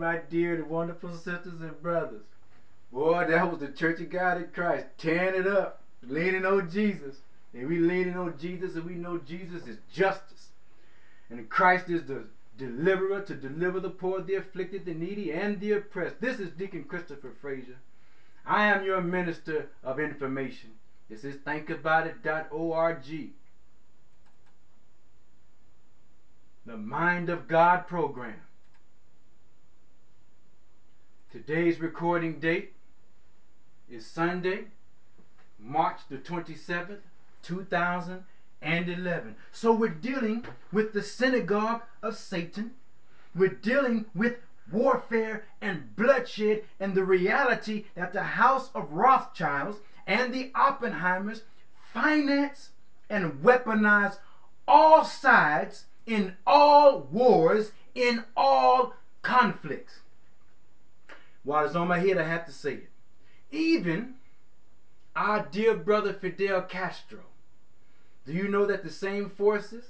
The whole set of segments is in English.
my dear, the wonderful sisters and brothers. Boy, that was the Church of God in Christ, tearing it up, leaning on Jesus. And we leaning on Jesus, and we know Jesus is justice. And Christ is the deliverer to deliver the poor, the afflicted, the needy, and the oppressed. This is Deacon Christopher Frazier. I am your minister of information. This is thinkaboutit.org. The Mind of God program. Today's recording date is Sunday, March the 27th, 2011. So we're dealing with the synagogue of Satan. We're dealing with warfare and bloodshed and the reality that the house of Rothschilds and the Oppenheimers finance and weaponize all sides in all wars, in all conflicts. While it's on my head, I have to say it. Even our dear brother Fidel Castro. Do you know that the same forces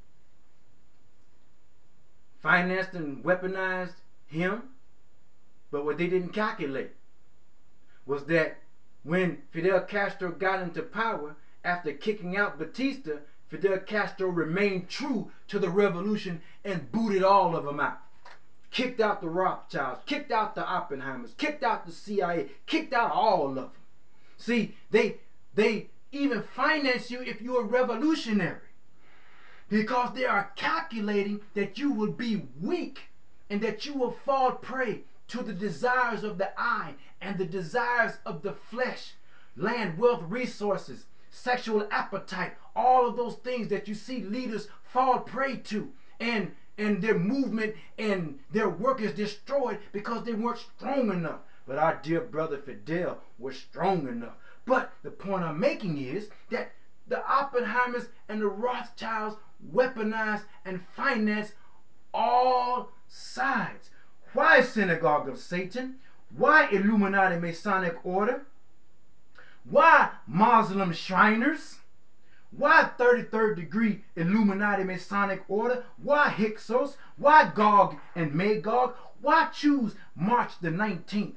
financed and weaponized him? But what they didn't calculate was that when Fidel Castro got into power, after kicking out Batista, Fidel Castro remained true to the revolution and booted all of them out. Kicked out the Rothschilds, kicked out the Oppenheimers, kicked out the CIA, kicked out all of them. See, they even finance you if you're a revolutionary, because they are calculating that you will be weak and that you will fall prey to the desires of the eye and the desires of the flesh, land, wealth, resources, sexual appetite, all of those things that you see leaders fall prey to, and their movement and their work is destroyed because they weren't strong enough. But our dear brother Fidel was strong enough. But the point I'm making is that the Oppenheimers and the Rothschilds weaponize and finance all sides. Why synagogue of Satan? Why Illuminati Masonic Order? Why Muslim Shriners? Why 33rd degree Illuminati Masonic Order? Why Hyksos? Why Gog and Magog? Why choose March the 19th,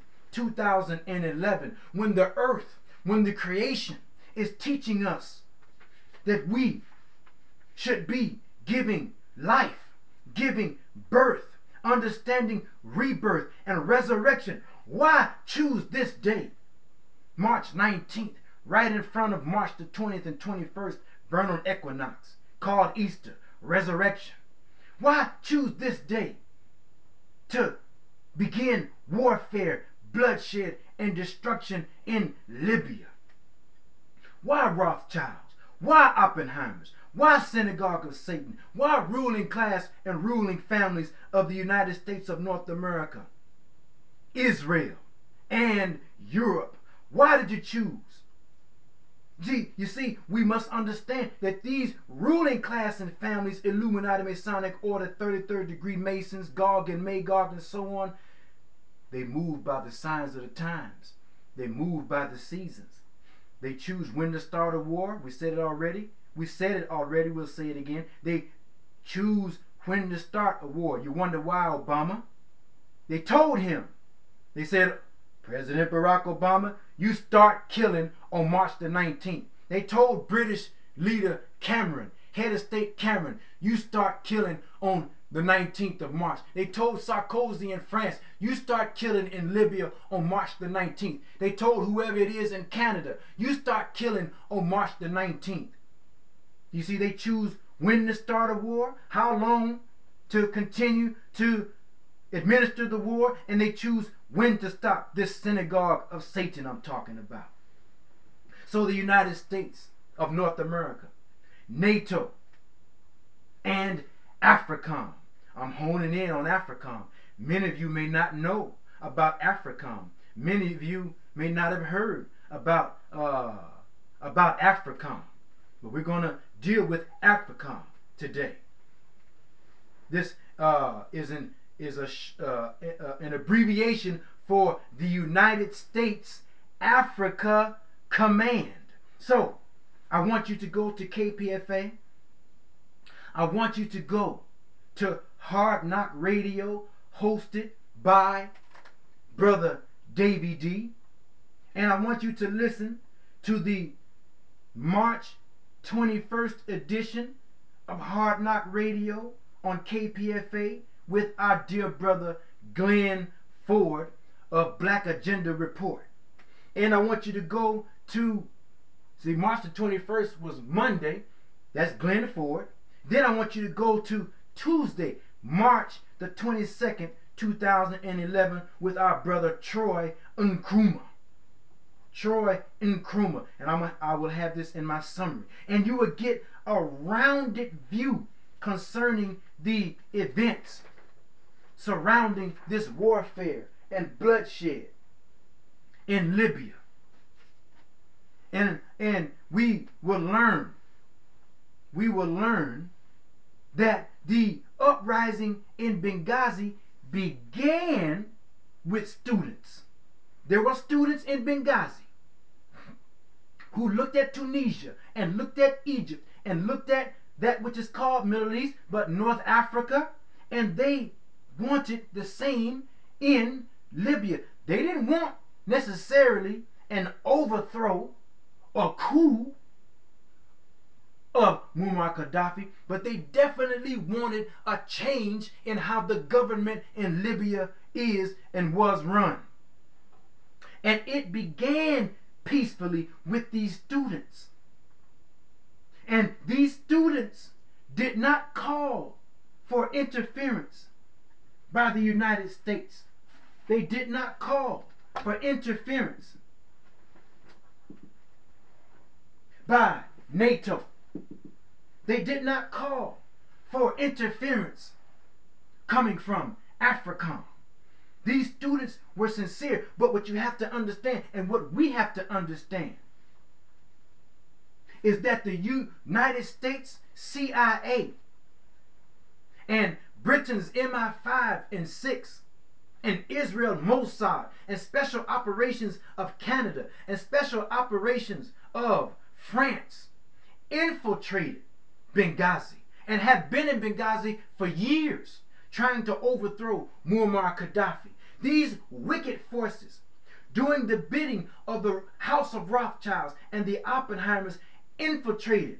2011, when the earth, when the creation is teaching us that we should be giving life, giving birth, understanding rebirth and resurrection? Why choose this day, March 19th, right in front of March the 20th and 21st vernal equinox, called Easter, resurrection? Why choose this day to begin warfare, bloodshed, and destruction in Libya? Why Rothschilds? Why Oppenheimers? Why synagogue of Satan? Why ruling class and ruling families of the United States of North America, Israel, and Europe? Why did you choose? You see, we must understand that these ruling class and families, Illuminati, Masonic Order, 33rd degree Masons, Gog and Magog, and so on, they move by the signs of the times. They move by the seasons. They choose when to start a war. We said it already. We said it already. We'll say it again. They choose when to start a war. You wonder why, Obama? They told him. They said, President Barack Obama, you start killing on March the 19th. They told British leader Cameron, head of state Cameron, you start killing on the 19th of March. They told Sarkozy in France, you start killing in Libya on March the 19th. They told whoever it is in Canada, you start killing on March the 19th. You see, they choose when to start a war, how long to continue to administer the war, and they choose when to stop this synagogue of Satan I'm talking about. So the United States of North America, NATO, and AFRICOM. I'm honing in on AFRICOM. Many of you may not know about AFRICOM. Many of you may not have heard about AFRICOM. But we're going to deal with AFRICOM today. This is an abbreviation for the United States Africa Command. So I want you to go to KPFA. I want you to go to Hard Knock Radio, hosted by Brother Davy D. And I want you to listen to the March 21st edition of Hard Knock Radio on KPFA with our dear brother Glenn Ford of Black Agenda Report. And I want you to go to, see, March the 21st was Monday. That's Glenn Ford. Then I want you to go to Tuesday, March the 22nd, 2011, with our brother Troy Nkrumah. Troy Nkrumah. And I will have this in my summary. And you will get a rounded view concerning the events surrounding this warfare and bloodshed in Libya. And we will learn that the uprising in Benghazi began with students. There were students in Benghazi who looked at Tunisia and looked at Egypt and looked at that which is called Middle East, but North Africa, and they wanted the same in Libya. They didn't want necessarily an overthrow or coup of Muammar Gaddafi, but they definitely wanted a change in how the government in Libya is and was run. And it began peacefully with these students. And these students did not call for interference by the United States. They did not call for interference by NATO. They did not call for interference coming from AFRICOM. These students were sincere, but what you have to understand, and what we have to understand, is that the United States CIA and Britain's MI5 and 6 and Israel Mossad and Special Operations of Canada and Special Operations of France infiltrated Benghazi and have been in Benghazi for years trying to overthrow Muammar Gaddafi. These wicked forces, doing the bidding of the House of Rothschilds and the Oppenheimers, infiltrated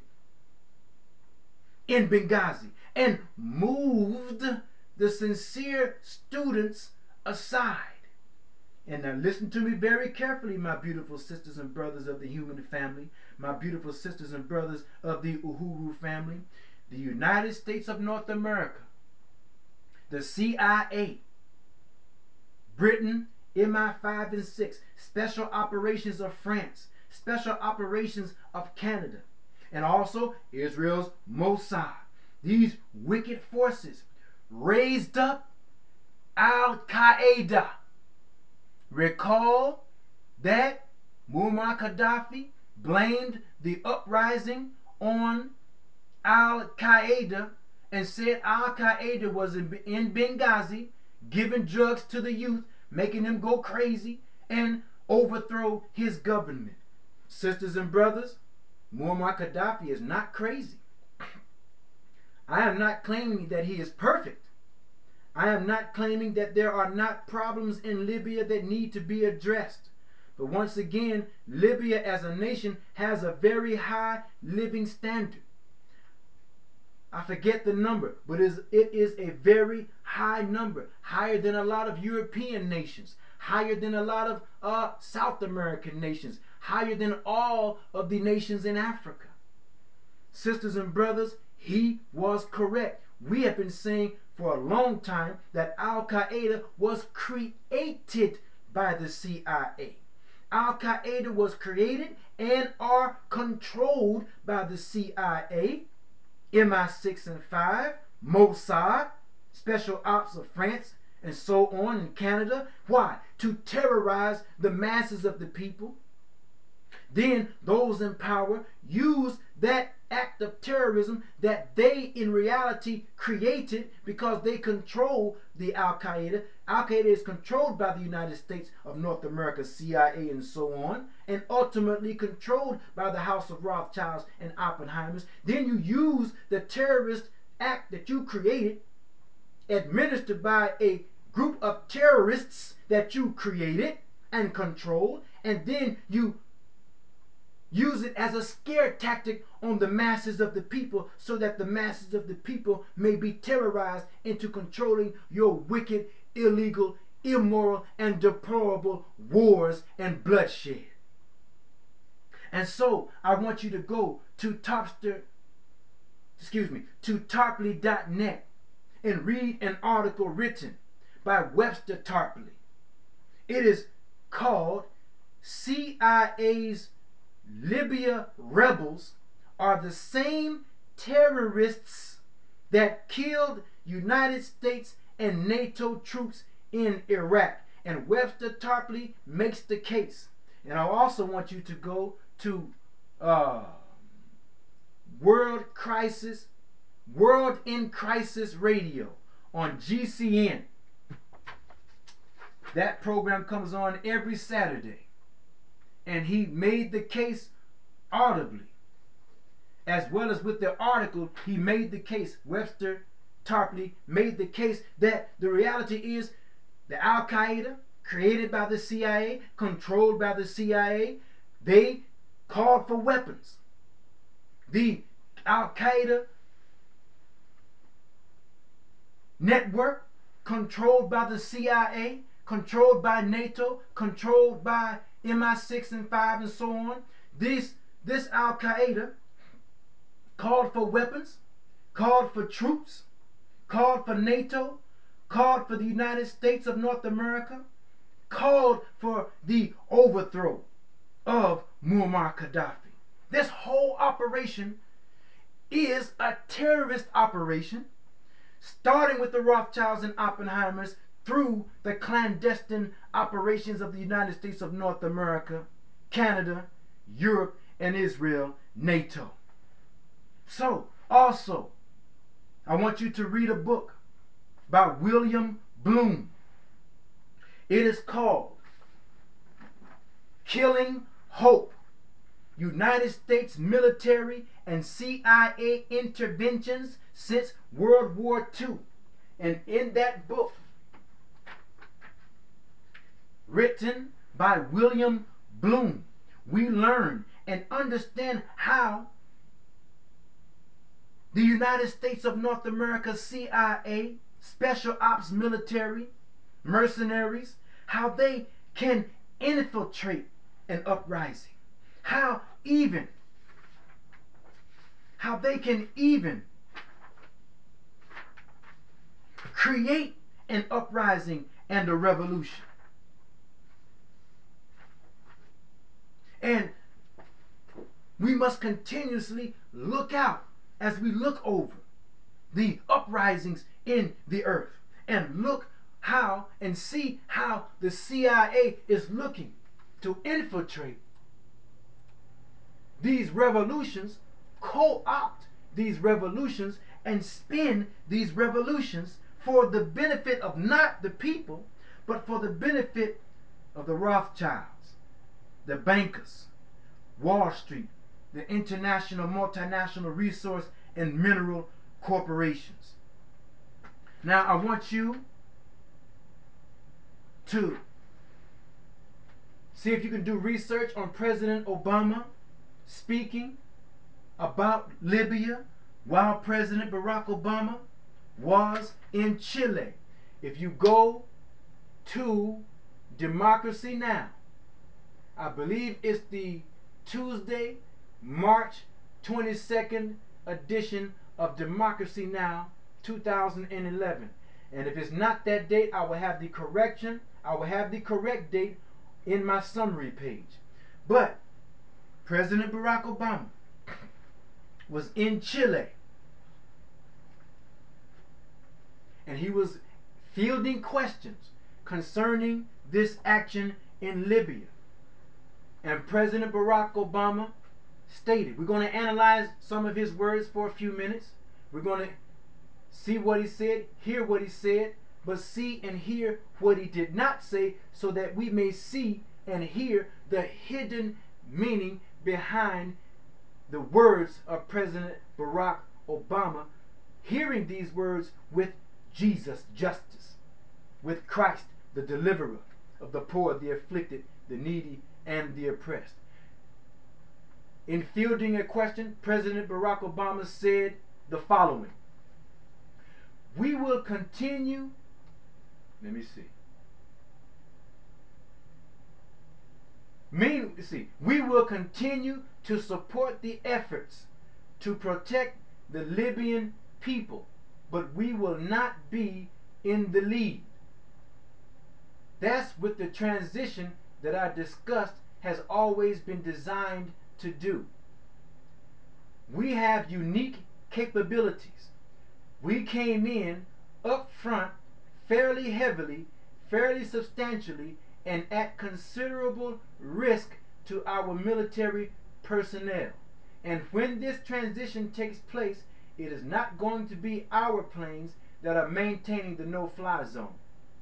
in Benghazi and moved the sincere students aside. And now listen to me very carefully, my beautiful sisters and brothers of the human family, my beautiful sisters and brothers of the Uhuru family. The United States of North America, the CIA, Britain, MI5 and 6, Special Operations of France, Special Operations of Canada, and also Israel's Mossad. These wicked forces raised up Al-Qaeda. Recall that Muammar Gaddafi blamed the uprising on Al-Qaeda and said Al-Qaeda was in Benghazi giving drugs to the youth, making them go crazy and overthrow his government. Sisters and brothers, Muammar Gaddafi is not crazy. I am not claiming that he is perfect. I am not claiming that there are not problems in Libya that need to be addressed. But once again, Libya as a nation has a very high living standard. I forget the number, but it is a very high number, higher than a lot of European nations, higher than a lot of South American nations, higher than all of the nations in Africa. Sisters and brothers, he was correct. We have been saying for a long time that Al-Qaeda was created by the CIA. Al-Qaeda was created and are controlled by the CIA, MI6 and 5, Mossad, Special Ops of France, and so on in Canada. Why? To terrorize the masses of the people. Then those in power use that act of terrorism that they in reality created because they control the Al-Qaeda. Al-Qaeda is controlled by the United States of North America, CIA, and so on, and ultimately controlled by the House of Rothschilds and Oppenheimers. Then you use the terrorist act that you created, administered by a group of terrorists that you created and controlled, and then you use it as a scare tactic on the masses of the people so that the masses of the people may be terrorized into controlling your wicked, illegal, immoral, and deplorable wars and bloodshed. And so I want you to go to tarpley.net and read an article written by Webster Tarpley. It is called CIA's Libya rebels are the same terrorists that killed United States and NATO troops in Iraq. And Webster Tarpley makes the case. And I also want you to go to uh, World in Crisis Radio on GCN. That program comes on every Saturday. And he made the case audibly. As well as with the article, he made the case, Webster Tarpley made the case that the reality is the Al Qaeda, created by the CIA, controlled by the CIA, they called for weapons. The Al Qaeda network, controlled by the CIA, controlled by NATO, controlled by MI6 and 5 and so on. This Al Qaeda called for weapons, called for troops, called for NATO, called for the United States of North America, called for the overthrow of Muammar Gaddafi. This whole operation is a terrorist operation, starting with the Rothschilds and Oppenheimers through the clandestine operations of the United States of North America, Canada, Europe, and Israel, NATO. So, also, I want you to read a book by William Bloom. It is called Killing Hope: United States Military and CIA Interventions Since World War II. And in that book, written by William Bloom, we learn and understand how the United States of North America, CIA, Special Ops military, mercenaries, how they can infiltrate an uprising. How they can even create an uprising and a revolution. And we must continuously look out as we look over the uprisings in the earth and look how and see how the CIA is looking to infiltrate these revolutions, co-opt these revolutions, and spin these revolutions for the benefit of not the people, but for the benefit of the Rothschilds, the bankers, Wall Street, the international multinational resource and mineral corporations. Now, I want you to see if you can do research on President Obama speaking about Libya while President Barack Obama was in Chile. If you go to Democracy Now!, I believe it's the Tuesday, March 22nd edition of Democracy Now! 2011. And if it's not that date, I will have the correction. I will have the correct date in my summary page. But President Barack Obama was in Chile, and he was fielding questions concerning this action in Libya. And President Barack Obama stated, we're going to analyze some of his words for a few minutes. We're going to see what he said, hear what he said, but see and hear what he did not say, so that we may see and hear the hidden meaning behind the words of President Barack Obama, hearing these words with Jesus justice. with Christ, the deliverer of the poor, the afflicted, the needy, and the oppressed. In fielding a question, President Barack Obama said the following: We will continue, let me see. We will continue to support the efforts to protect the Libyan people, but we will not be in the lead. That's what the transition that I discussed has always been designed to do. We have unique capabilities. We came in up front fairly heavily, fairly substantially, and at considerable risk to our military personnel. And when this transition takes place, it is not going to be our planes that are maintaining the no-fly zone.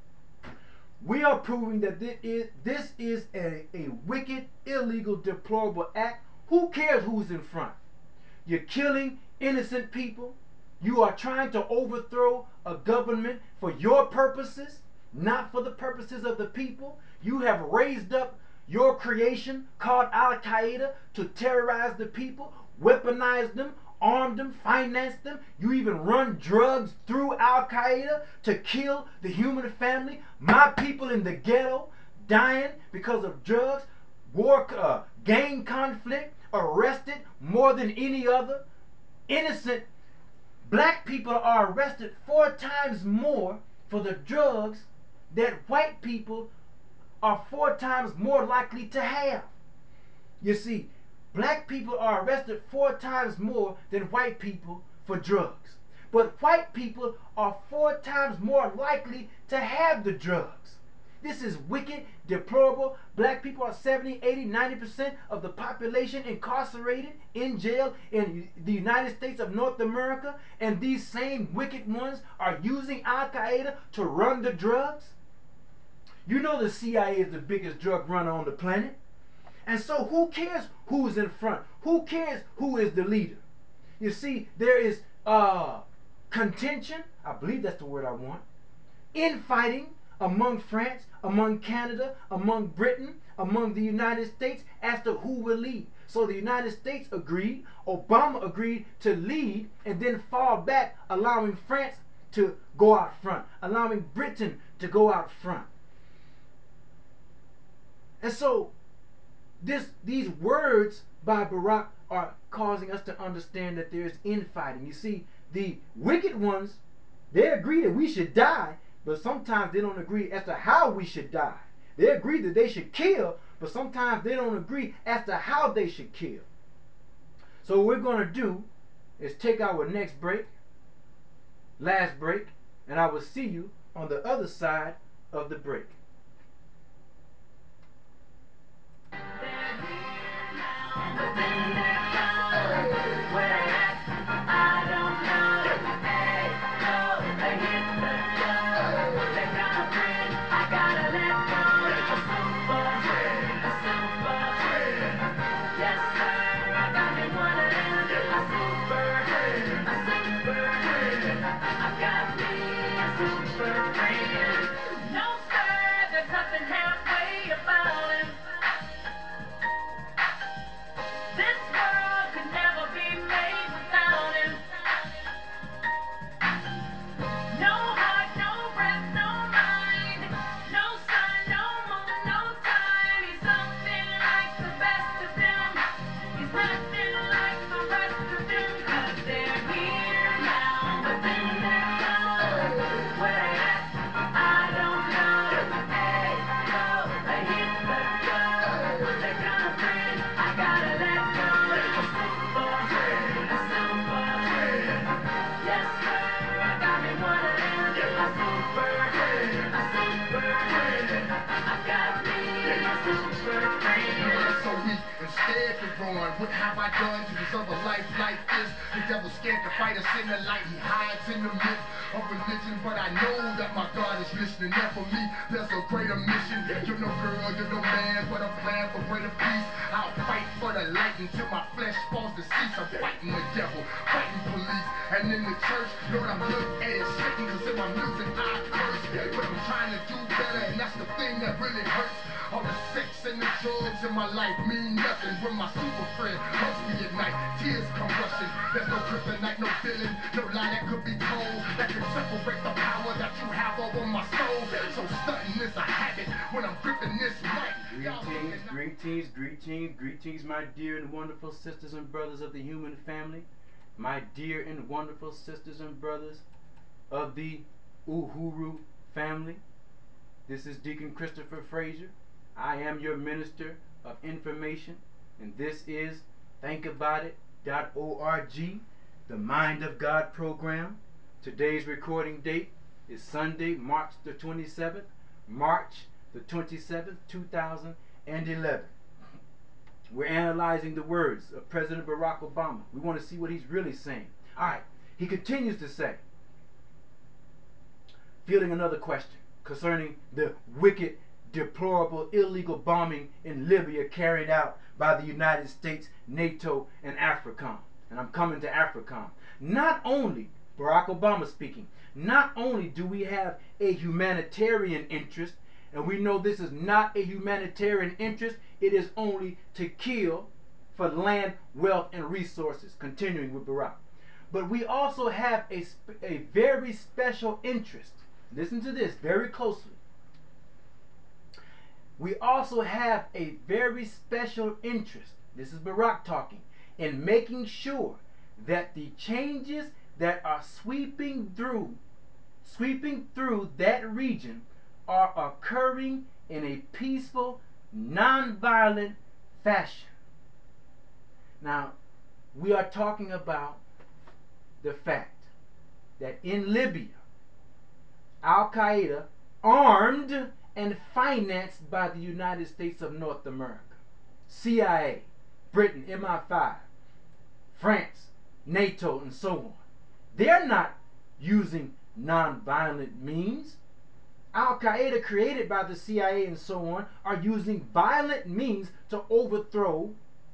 We are proving that this is a wicked, illegal, deplorable act. Who cares who's in front? You're killing innocent people. You are trying to overthrow a government for your purposes, not for the purposes of the people. You have raised up your creation called Al Qaeda to terrorize the people, weaponize them, arm them, finance them. You even run drugs through Al Qaeda to kill the human family. My people in the ghetto dying because of drugs, war, gang conflict, arrested more than any other. Innocent black people are arrested 4 times more for the drugs that white people are 4 times more likely to have. You see, black people are arrested 4 times more than white people for drugs. But white people are 4 times more likely to have the drugs. This is wicked, deplorable. Black people are 70, 80, 90% of the population incarcerated in jail in the United States of North America. And these same wicked ones are using Al Qaeda to run the drugs. You know the CIA is the biggest drug runner on the planet. And so who cares who's in front? Who cares who is the leader? You see, there is contention, I believe that's the word I want, infighting among France, among Canada, among Britain, among the United States as to who will lead. So the United States agreed, Obama agreed to lead and then fall back, allowing France to go out front, allowing Britain to go out front. And so these words by Barack are causing us to understand that there is infighting. You see, the wicked ones, they agree that we should die, but sometimes they don't agree as to how we should die. They agree that they should kill, but sometimes they don't agree as to how they should kill. So what we're going to do is take our next break, last break, and I will see you on the other side of the break. What have I done to deserve a life like this? The devil's scared to fight us in the light. He hides in the midst of religion, but I know that my God is listening. And for me, there's a greater mission. You're no girl, you're no man, but a plan for greater peace. I'll fight for the light until my flesh falls to cease. I'm fighting the devil, fighting police, and in the church, Lord, I'm good at it, Satan, cause in my music I curse. but I'm trying to do better, and that's the thing that really hurts. All the sex and the drugs in my life mean nothing when my super friend hugs me at night. Tears come rushing. There's no kryptonite, no villain, no lie that could be told that could separate the power that you have over my soul. So stunting is a habit when I'm gripping this mic. Greetings, greetings, greetings, greetings, my dear and wonderful sisters and brothers of the human family, my dear and wonderful sisters and brothers of the Uhuru family. This is Deacon Christopher Frazier. I am your minister of information, and this is thinkaboutit.org, the Mind of God program. Today's recording date is Sunday, March the 27th, March the 27th, 2011. We're analyzing the words of President Barack Obama. We want to see what he's really saying. All right, he continues to say, fielding another question concerning the wicked, deplorable, illegal bombing in Libya carried out by the United States, NATO, and AFRICOM. And I'm coming to AFRICOM. Not only, Barack Obama speaking, not only do we have a humanitarian interest, and we know this is not a humanitarian interest, it is only to kill for land, wealth, and resources. Continuing with Barack. But we also have a very special interest. Listen to this very closely. We also have a very special interest, this is Barack talking, in making sure that the changes that are sweeping through that region are occurring in a peaceful, nonviolent fashion. Now, we are talking about the fact that in Libya, Al Qaeda, armed and financed by the United States of North America, CIA, Britain, MI5, France, NATO, and so on. They're not using nonviolent means. Al Qaeda, created by the CIA and so on, are using violent means to overthrow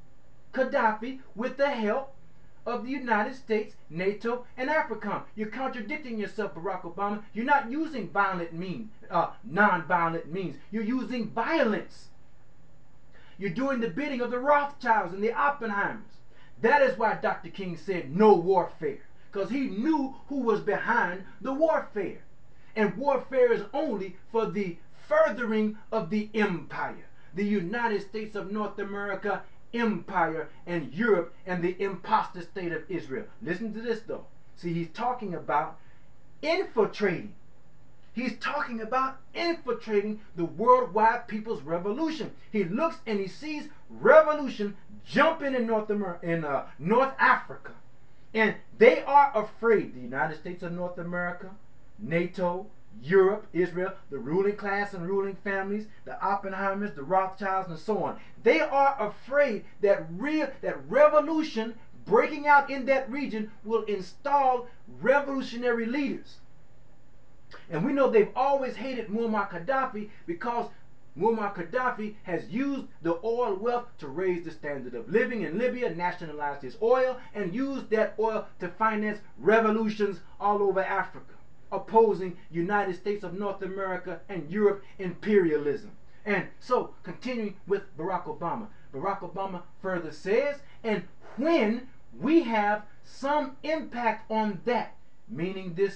Gaddafi with the help of the United States, NATO, and AFRICOM. You're contradicting yourself, Barack Obama. You're not using violent means, non-violent means. You're using violence. You're doing the bidding of the Rothschilds and the Oppenheimers. That is why Dr. King said no warfare, because he knew who was behind the warfare. And warfare is only for the furthering of the empire. The United States of North America empire, and Europe and the imposter state of Israel. Listen to this though. See, he's talking about infiltrating. He's talking about infiltrating the worldwide people's revolution. He looks and he sees revolution jumping in North Africa. And they are afraid, the United States of North America, NATO, Europe, Israel, the ruling class and ruling families, the Oppenheimers, the Rothschilds, and so on. They are afraid that revolution breaking out in that region will install revolutionary leaders. And we know they've always hated Muammar Gaddafi because Muammar Gaddafi has used the oil wealth to raise the standard of living in Libya, nationalized his oil, and used that oil to finance revolutions all over Africa, opposing United States of North America and Europe imperialism. And so, continuing with Barack Obama, Barack Obama further says, and when we have some impact on that, meaning this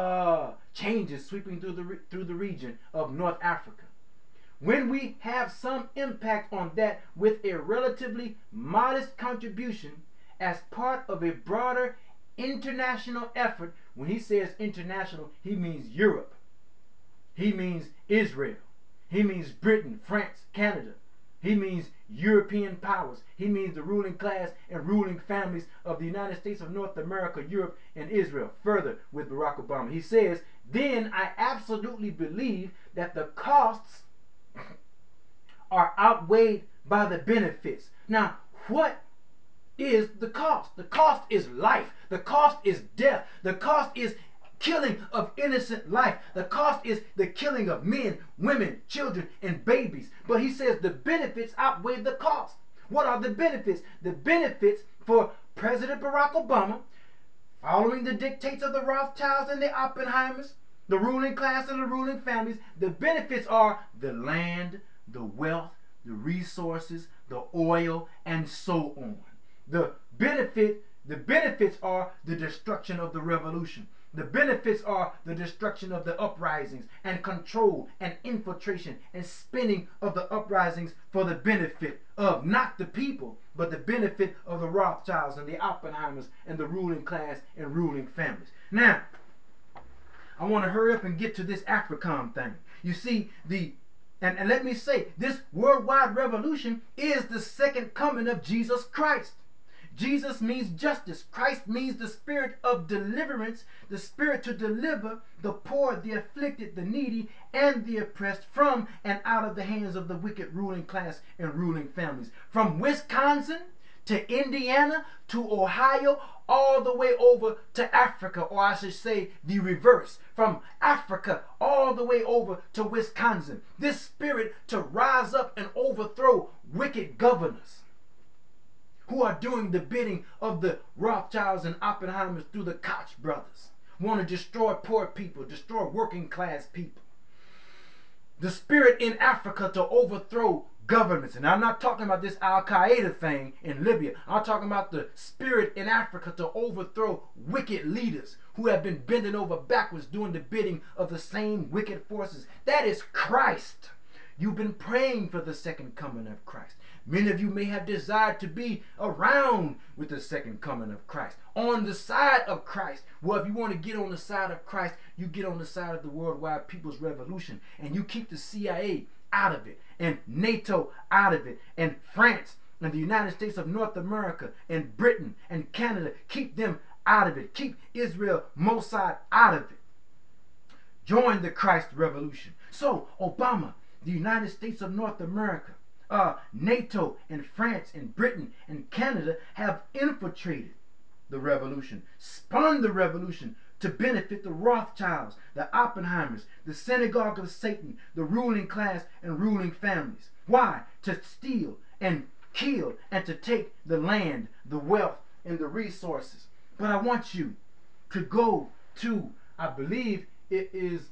changes sweeping through the region of North Africa, when we have some impact on that with a relatively modest contribution as part of a broader international effort. When he says international, he means Europe, he means Israel, he means Britain, France, Canada, he means European powers, he means the ruling class and ruling families of the United States of North America, Europe, and Israel. Further with Barack Obama, he says, then I absolutely believe that the costs are outweighed by the benefits. Now, what is the cost? The cost is life. The cost is death. The cost is killing of innocent life. The cost is the killing of men, women, children, and babies. But he says the benefits outweigh the cost. What are the benefits? The benefits for President Barack Obama, following the dictates of the Rothschilds and the Oppenheimers, The ruling class and the ruling families, the benefits are the land, the wealth, the resources, the oil, and so on. The benefits are the destruction of the revolution. The benefits are the destruction of the uprisings and control and infiltration and spinning of the uprisings for the benefit of not the people, but the benefit of the Rothschilds and the Oppenheimers and the ruling class and ruling families. Now, I want to hurry up and get to this AFRICOM thing. You see, and let me say, this worldwide revolution is the second coming of Jesus Christ. Jesus means justice. Christ means the spirit of deliverance, the spirit to deliver the poor, the afflicted, the needy, and the oppressed from and out of the hands of the wicked ruling class and ruling families. From Wisconsin to Indiana to Ohio, all the way over to Africa, or I should say the reverse, from Africa all the way over to Wisconsin. This spirit to rise up and overthrow wicked governors who are doing the bidding of the Rothschilds and Oppenheimers through the Koch brothers, want to destroy poor people, destroy working class people. The spirit in Africa to overthrow governments. And I'm not talking about this Al Qaeda thing in Libya. I'm talking about the spirit in Africa to overthrow wicked leaders who have been bending over backwards doing the bidding of the same wicked forces. That is Christ. You've been praying for the second coming of Christ. Many of you may have desired to be around with the second coming of Christ, on the side of Christ. Well, if you want to get on the side of Christ, you get on the side of the worldwide people's revolution, and you keep the CIA out of it, and NATO out of it, and France, and the United States of North America, and Britain, and Canada. Keep them out of it. Keep Israel, Mossad out of it. Join the Christ revolution. So, Obama, the United States of North America, NATO and France and Britain and Canada have infiltrated the revolution, spun the revolution to benefit the Rothschilds, the Oppenheimers, the synagogue of Satan, the ruling class and ruling families. Why? To steal and kill and to take the land, the wealth, and the resources. But I want you to go to, I believe it is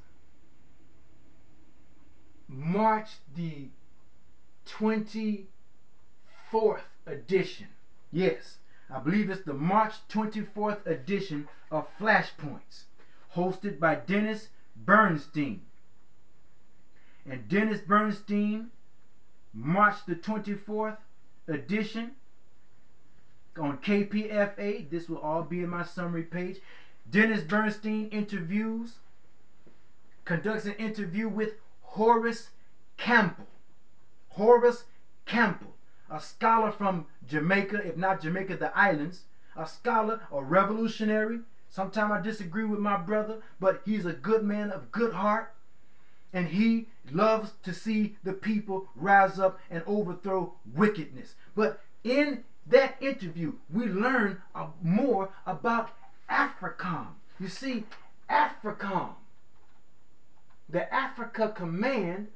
March the 24th edition. Yes, I believe it's the March 24th edition of Flashpoints, hosted by Dennis Bernstein. And Dennis Bernstein, March the 24th edition on KPFA. This will all be in my summary page. Dennis Bernstein conducts an interview with Horace Campbell. Horace Campbell, a scholar from Jamaica, if not Jamaica, the islands, a scholar, a revolutionary. Sometimes I disagree with my brother, but he's a good man of good heart, and he loves to see the people rise up and overthrow wickedness. But in that interview, we learn more about AFRICOM. You see, AFRICOM, the Africa Command,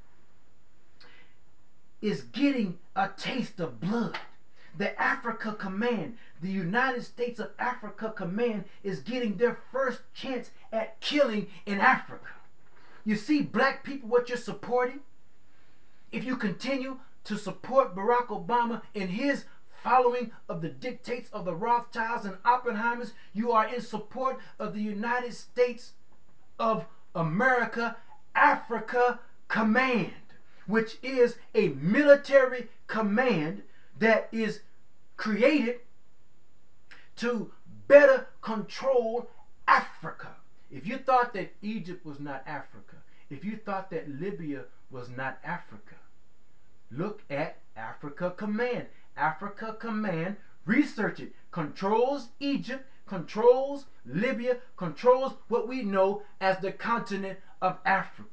is getting a taste of blood. The Africa Command, the United States of Africa Command, is getting their first chance at killing in Africa. You see, black people, what you're supporting? If you continue to support Barack Obama in his following of the dictates of the Rothschilds and Oppenheimers, you are in support of the United States of America Africa Command, which is a military command that is created to better control Africa. If you thought that Egypt was not Africa, if you thought that Libya was not Africa, look at Africa Command. Africa Command, research it, controls Egypt, controls Libya, controls what we know as the continent of Africa.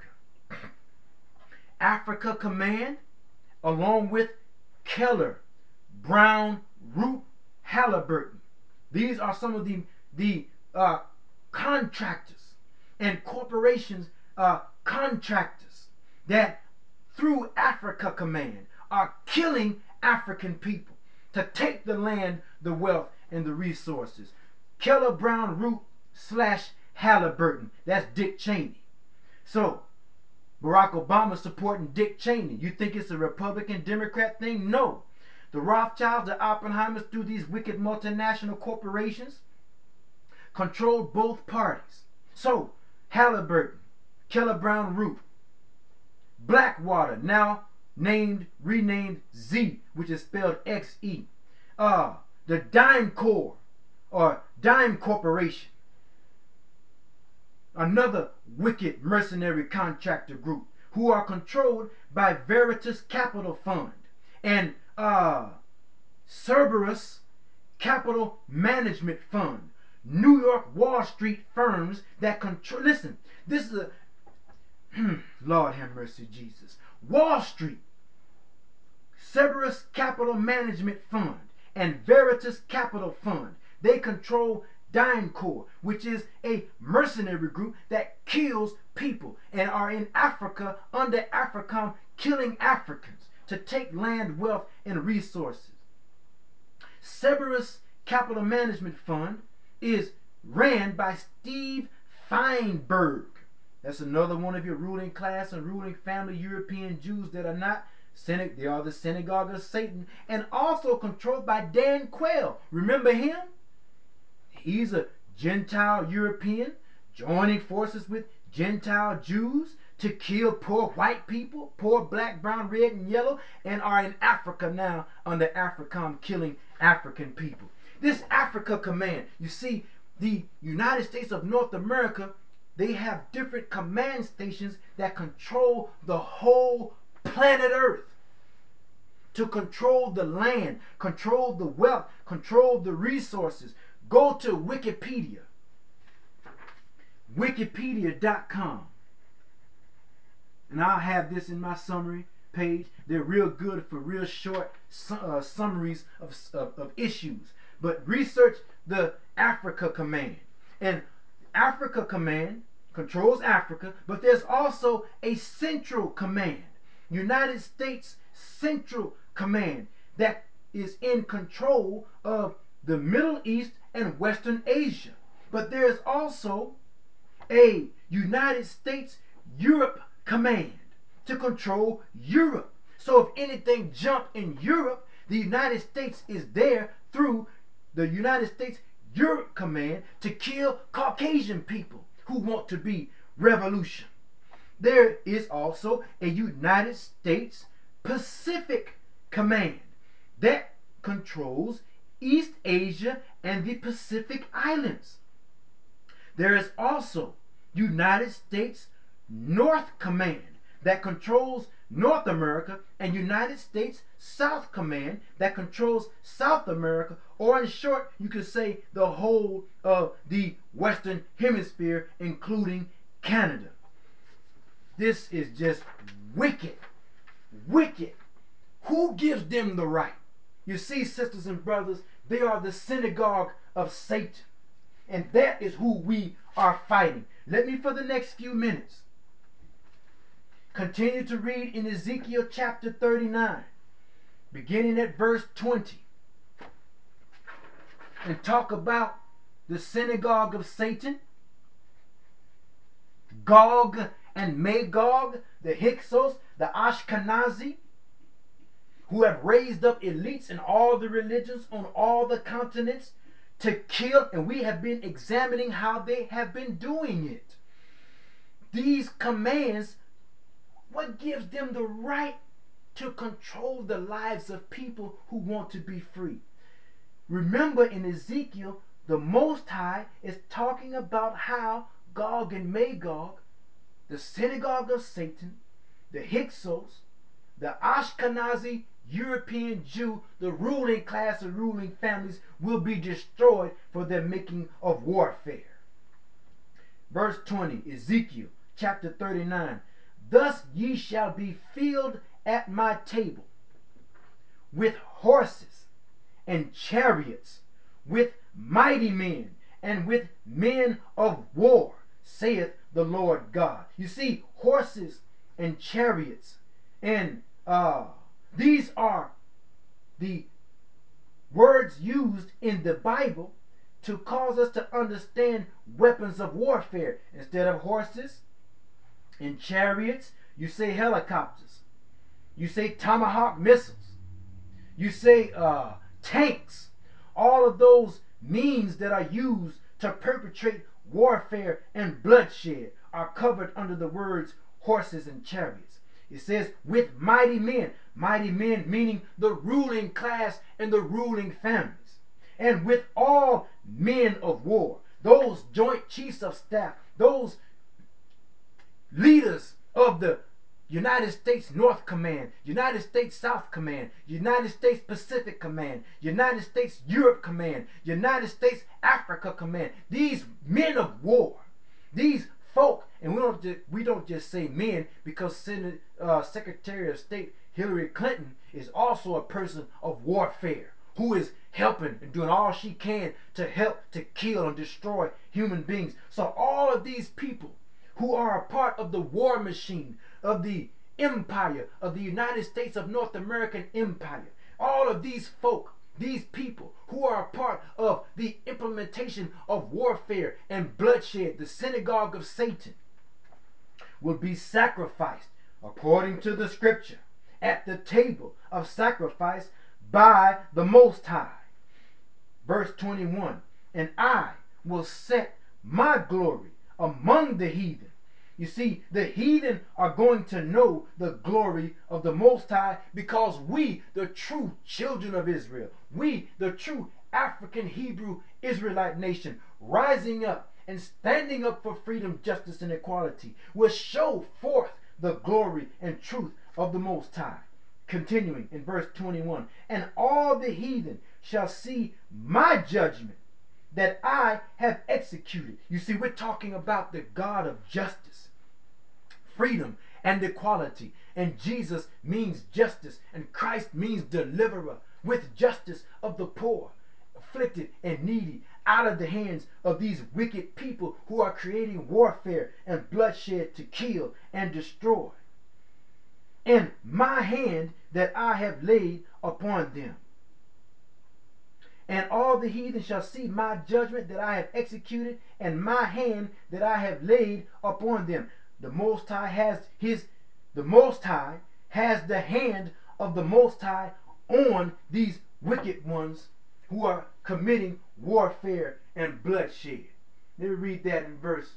Africa Command, along with Keller, Brown, Root, Halliburton. These are some of the contractors and corporations, contractors that through Africa Command are killing African people to take the land, the wealth, and the resources. Keller, Brown, Root / Halliburton. That's Dick Cheney. So, Barack Obama supporting Dick Cheney. You think it's a Republican Democrat thing? No. The Rothschilds, the Oppenheimers, through these wicked multinational corporations, controlled both parties. So, Halliburton, Keller Brown Root, Blackwater, now renamed Z, which is spelled XE. The Dime Corps, or Dime Corporation, another wicked mercenary contractor group who are controlled by Veritas Capital Fund and Cerberus Capital Management Fund, New York Wall Street firms that control. Listen, this is a Lord have mercy, Jesus. Wall Street, Cerberus Capital Management Fund, and Veritas Capital Fund. They control DynCorp, which is a mercenary group that kills people and are in Africa under AFRICOM, killing Africans to take land, wealth, and resources. Cerberus Capital Management Fund is ran by Steve Feinberg. That's another one of your ruling class and ruling family European Jews that are not they are the synagogue of Satan, and also controlled by Dan Quayle. Remember him? He's a Gentile European joining forces with Gentile Jews to kill poor white people, poor black, brown, red, and yellow, and are in Africa now under AFRICOM, killing African people. This Africa Command, you see, the United States of North America, they have different command stations that control the whole planet Earth. To control the land, control the wealth, control the resources. Go to Wikipedia, wikipedia.com, and I'll have this in my summary page. They're real good for real short summaries of issues. But research the Africa Command. And Africa Command controls Africa, but there's also a Central Command, United States Central Command, that is in control of the Middle East and Western Asia. But there's also a United States Europe Command to control Europe. So if anything jump in Europe, the United States is there through the United States Europe Command to kill Caucasian people who want to be revolution. There is also a United States Pacific Command that controls East Asia and the Pacific Islands. There is also United States North Command that controls North America, and United States South Command that controls South America, or in short, you could say the whole of the Western Hemisphere, including Canada. This is just wicked. Wicked. Who gives them the right? You see, sisters and brothers, they are the synagogue of Satan. And that is who we are fighting. Let me, for the next few minutes, continue to read in Ezekiel chapter 39, beginning at verse 20, and talk about the synagogue of Satan, Gog and Magog, the Hyksos, the Ashkenazi, who have raised up elites in all the religions on all the continents to kill, and we have been examining how they have been doing it. These commands, what gives them the right to control the lives of people who want to be free? Remember, in Ezekiel, the Most High is talking about how Gog and Magog, the synagogue of Satan, the Hyksos, the Ashkenazi European Jew, the ruling class and ruling families, will be destroyed for their making of warfare. Verse 20, Ezekiel chapter 39. Thus ye shall be filled at my table with horses and chariots, with mighty men, and with men of war, saith the Lord God. You see, horses and chariots, and these are the words used in the Bible to cause us to understand weapons of warfare. Instead of horses, In chariots, you say helicopters. You say tomahawk missiles. You say tanks. All of those means that are used to perpetrate warfare and bloodshed are covered under the words horses and chariots. It says with mighty men meaning the ruling class and the ruling families, and with all men of war, those joint chiefs of staff, those leaders of the United States North Command, United States South Command, United States Pacific Command, United States Europe Command, United States Africa Command. These men of war, these folk, and we don't just say men, because Secretary of State Hillary Clinton is also a person of warfare who is helping and doing all she can to help to kill and destroy human beings. So all of these people who are a part of the war machine of the empire of the United States of North American Empire. All of these folk, these people who are a part of the implementation of warfare and bloodshed, the synagogue of Satan, will be sacrificed according to the scripture at the table of sacrifice by the Most High. Verse 21, and I will set my glory among the heathen. You see, the heathen are going to know the glory of the Most High, because we, the true children of Israel, we, the true African Hebrew Israelite nation, rising up and standing up for freedom, justice, and equality, will show forth the glory and truth of the Most High. Continuing in verse 21, and all the heathen shall see my judgment that I have executed. You see, we're talking about the God of justice, freedom, and equality. And Jesus means justice, and Christ means deliverer, with justice of the poor, afflicted, and needy, out of the hands of these wicked people who are creating warfare and bloodshed to kill and destroy. And my hand that I have laid upon them. And all the heathen shall see my judgment that I have executed, and my hand that I have laid upon them. The Most High has the hand of the Most High on these wicked ones who are committing warfare and bloodshed. Let me read that in verse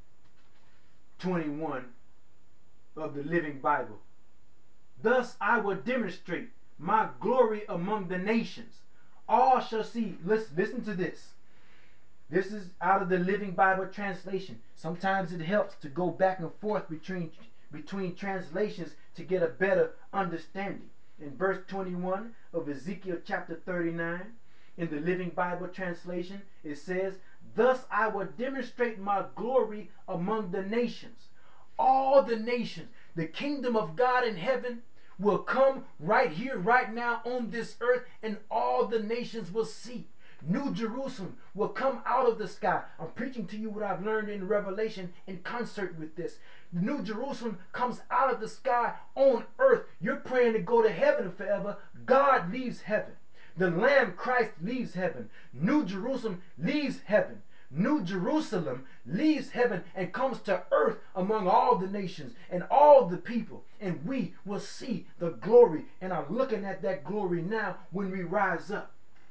21 of the Living Bible. Thus I will demonstrate my glory among the nations. All shall see. Listen to this. This is out of the Living Bible translation. Sometimes it helps to go back and forth between translations to get a better understanding. In verse 21 of Ezekiel chapter 39, in the Living Bible translation, it says, thus I will demonstrate my glory among the nations. All the nations, the kingdom of God in heaven will come right here, right now on this earth, and all the nations will see. New Jerusalem will come out of the sky. I'm preaching to you what I've learned in Revelation in concert with this. New Jerusalem comes out of the sky on earth. You're praying to go to heaven forever. God leaves heaven. The Lamb Christ leaves heaven. New Jerusalem leaves heaven. New Jerusalem leaves heaven and comes to earth among all the nations and all the people. And we will see the glory and are looking at that glory now when we rise up.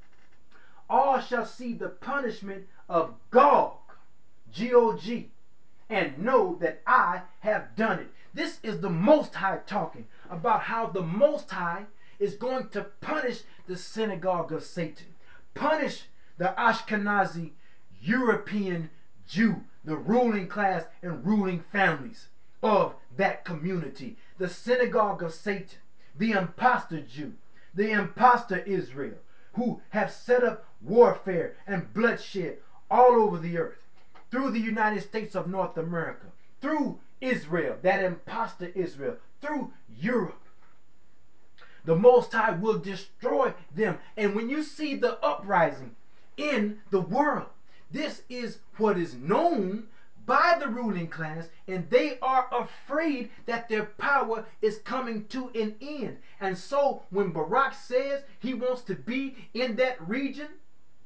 All shall see the punishment of Gog, G-O-G, and know that I have done it. This is the Most High talking about how the Most High is going to punish the synagogue of Satan, punish the Ashkenazi European Jew, the ruling class and ruling families of that community, the synagogue of Satan, the impostor Jew, the impostor Israel, who have set up warfare and bloodshed all over the earth, through the United States of North America, through Israel, that impostor Israel, through Europe. The Most High will destroy them. And when you see the uprising in the world, this is what is known by the ruling class, and they are afraid that their power is coming to an end. And so when Barack says he wants to be in that region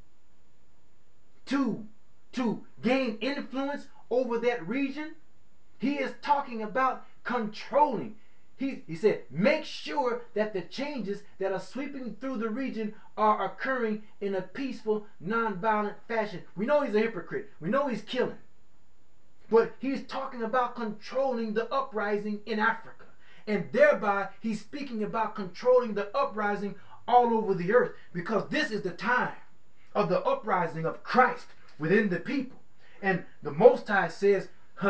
to gain influence over that region, He is talking about controlling. He said, make sure that the changes that are sweeping through the region are occurring in a peaceful, nonviolent fashion. We know he's a hypocrite. We know he's killing. But he's talking about controlling the uprising in Africa. And thereby, he's speaking about controlling the uprising all over the earth, because this is the time of the uprising of Christ within the people. And the Most High says,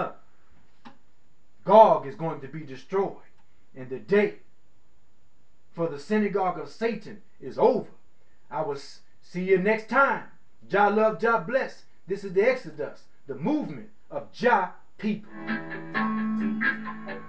Gog is going to be destroyed. And the day for the synagogue of Satan is over. I will see you next time. Jah love, Jah bless. This is the Exodus, the movement of Jah people.